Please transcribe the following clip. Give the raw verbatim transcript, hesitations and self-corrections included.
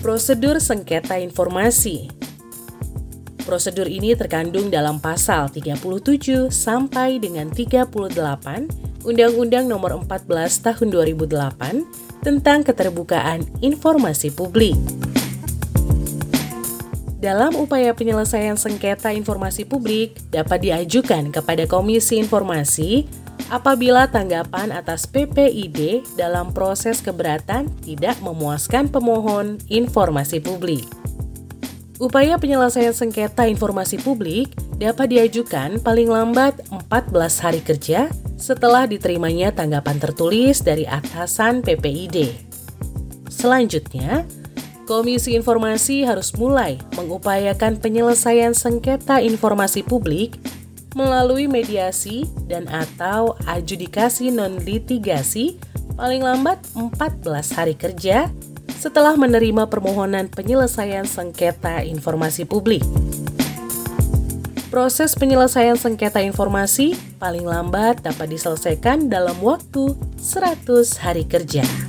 Prosedur sengketa informasi. Prosedur ini terkandung dalam pasal tiga puluh tujuh sampai dengan tiga puluh delapan Undang-Undang Nomor empat belas Tahun dua ribu delapan tentang Keterbukaan Informasi Publik. Dalam upaya penyelesaian sengketa informasi publik dapat diajukan kepada Komisi Informasi apabila tanggapan atas P P I D dalam proses keberatan tidak memuaskan pemohon informasi publik. Upaya penyelesaian sengketa informasi publik dapat diajukan paling lambat empat belas hari kerja setelah diterimanya tanggapan tertulis dari atasan P P I D. Selanjutnya, Komisi Informasi harus mulai mengupayakan penyelesaian sengketa informasi publik melalui mediasi dan atau adjudikasi non-litigasi paling lambat empat belas hari kerja setelah menerima permohonan penyelesaian sengketa informasi publik. Proses penyelesaian sengketa informasi paling lambat dapat diselesaikan dalam waktu seratus hari kerja.